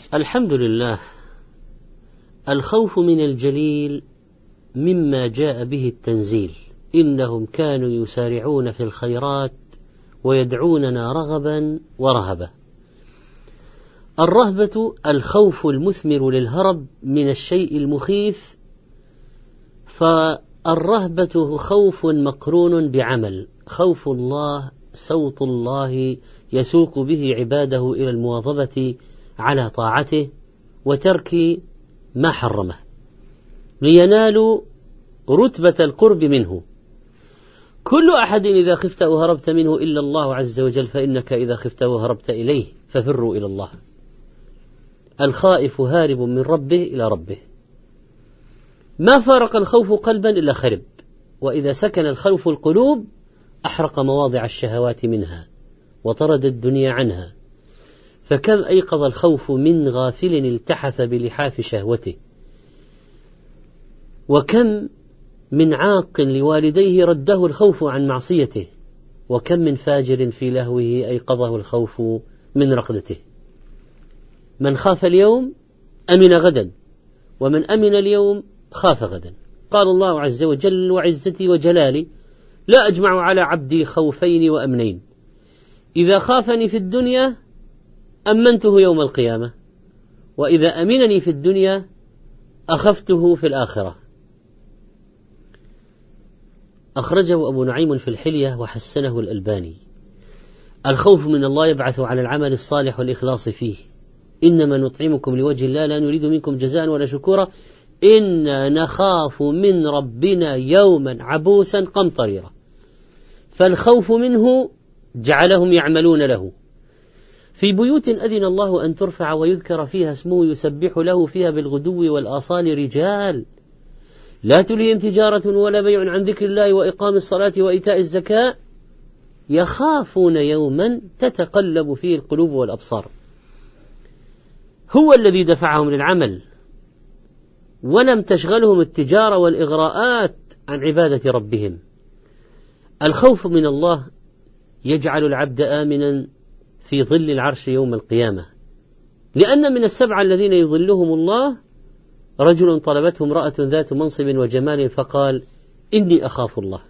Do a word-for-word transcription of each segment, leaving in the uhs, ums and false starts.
الحمد لله. الخوف من الجليل مما جاء به التنزيل، إنهم كانوا يسارعون في الخيرات ويدعوننا رغبا ورهبا. الرهبة الخوف المثمر للهرب من الشيء المخيف، فالرهبة خوف مقرون بعمل. خوف الله صوت الله يسوق به عباده إلى المواظبة على طاعته وترك ما حرمه لينالوا رتبة القرب منه. كل أحد إذا خفت أو هربت منه إلا الله عز وجل، فإنك إذا خفت أو هربت إليه ففروا إلى الله. الخائف هارب من ربه إلى ربه. ما فارق الخوف قلبا إلا خرب، وإذا سكن الخوف القلوب أحرق مواضع الشهوات منها وطرد الدنيا عنها. فكم أيقظ الخوف من غافل التحف بلحاف شهوته، وكم من عاق لوالديه رده الخوف عن معصيته، وكم من فاجر في لهوه أيقظه الخوف من رقدته. من خاف اليوم أمن غدا، ومن أمن اليوم خاف غدا. قال الله عز وجل وعزتي وجلالي: لا أجمع على عبدي خوفين وأمنين، إذا خافني في الدنيا أمنته يوم القيامة، وإذا أمنني في الدنيا أخفته في الآخرة. أخرجه أبو نعيم في الحلية وحسنه الألباني. الخوف من الله يبعث على العمل الصالح والإخلاص فيه. إنما نطعمكم لوجه الله لا نريد منكم جزاء ولا شكورا إنا نخاف من ربنا يوما عبوسا قمطريرا. فالخوف منه جعلهم يعملون له. في بيوت أذن الله أن ترفع ويذكر فيها اسمه يسبح له فيها بالغدو والآصال رجال لا تلهيهم تجارة ولا بيع عن ذكر الله وإقام الصلاة وإيتاء الزكاة يخافون يوما تتقلب فيه القلوب والأبصار. هو الذي دفعهم للعمل، ولم تشغلهم التجارة والإغراءات عن عبادة ربهم. الخوف من الله يجعل العبد آمنا في ظل العرش يوم القيامة، لأن من السبعة الذين يظلهم الله رجل طلبته امرأة ذات منصب وجمال فقال: إني أخاف الله.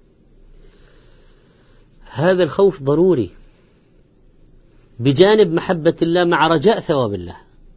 هذا الخوف ضروري بجانب محبة الله مع رجاء ثواب الله.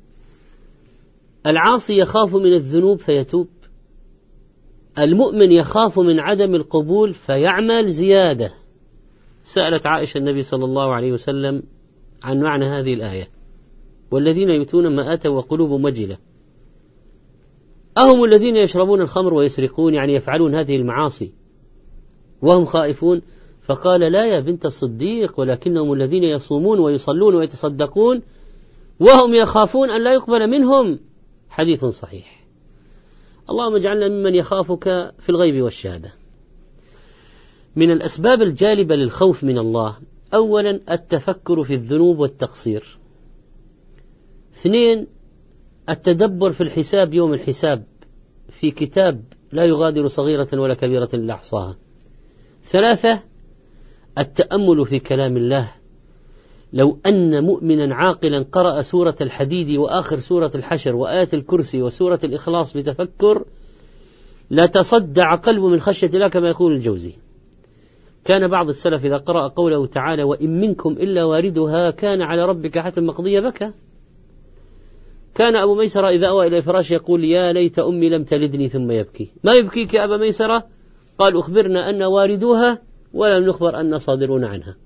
العاصي يخاف من الذنوب فيتوب، المؤمن يخاف من عدم القبول فيعمل زيادة. سألت عائشة النبي صلى الله عليه وسلم عن معنى هذه الآية: والذين يؤتون ما آتوا وقلوبهم وجلة أهم الذين يشربون الخمر ويسرقون، يعني يفعلون هذه المعاصي وهم خائفون؟ فقال: لا يا بنت الصديق، ولكنهم الذين يصومون ويصلون ويتصدقون وهم يخافون أن لا يقبل منهم. حديث صحيح. اللهم اجعلنا ممن يخافك في الغيب والشهادة. من الأسباب الجالبة للخوف من الله: أولا التفكر في الذنوب والتقصير. اثنين التدبر في الحساب يوم الحساب في كتاب لا يغادر صغيرة ولا كبيرة إلا أحصاها. ثلاثة التأمل في كلام الله. لو أن مؤمنا عاقلا قرأ سورة الحديد وآخر سورة الحشر وآية الكرسي وسورة الإخلاص بتفكر لا تصدع قلبه من خشية الله، كما يقول الجوزي. كان بعض السلف إذا قرأ قوله تعالى: وإن منكم إلا واردها كان على ربك حتما مقضية بكى. كان أبو ميسرة إذا أوى إلى فراش يقول: يا ليت أمي لم تلدني، ثم يبكي. ما يبكيك يا أبا ميسرة؟ قال: أخبرنا أن واردوها ولم نخبر أن صادرون عنها.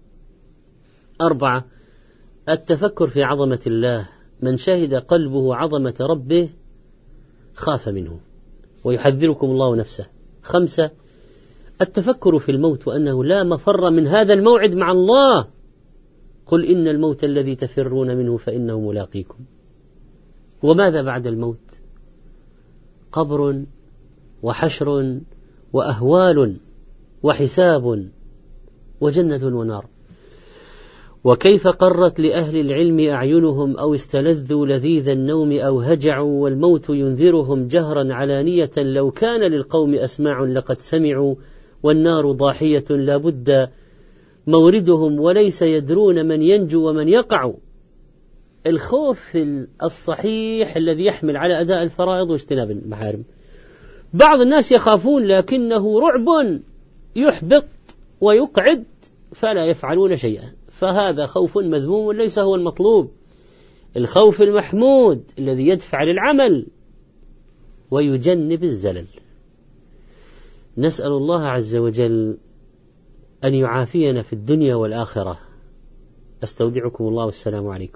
أربعة التفكر في عظمة الله. من شهد قلبه عظمة ربه خاف منه ويحذركم الله نفسه. خمسة التفكر في الموت وأنه لا مفر من هذا الموعد مع الله. قل إن الموت الذي تفرون منه فإنه ملاقيكم. وماذا بعد الموت؟ قبر وحشر وأهوال وحساب وجنة ونار. وكيف قرت لأهل العلم أعينهم أو استلذوا لذيذ النوم أو هجعوا والموت ينذرهم جهرا علانية. لو كان للقوم أسماع لقد سمعوا والنار ضاحية لا بد موردهم وليس يدرون من ينجو ومن يقع. الخوف الصحيح الذي يحمل على أداء الفرائض واجتناب المحارم. بعض الناس يخافون لكنه رعب يحبط ويقعد فلا يفعلون شيئا، فهذا خوف مذموم ليس هو المطلوب. الخوف المحمود الذي يدفع للعمل ويجنب الزلل. نسأل الله عز وجل أن يعافينا في الدنيا والآخرة. أستودعكم الله والسلام عليكم.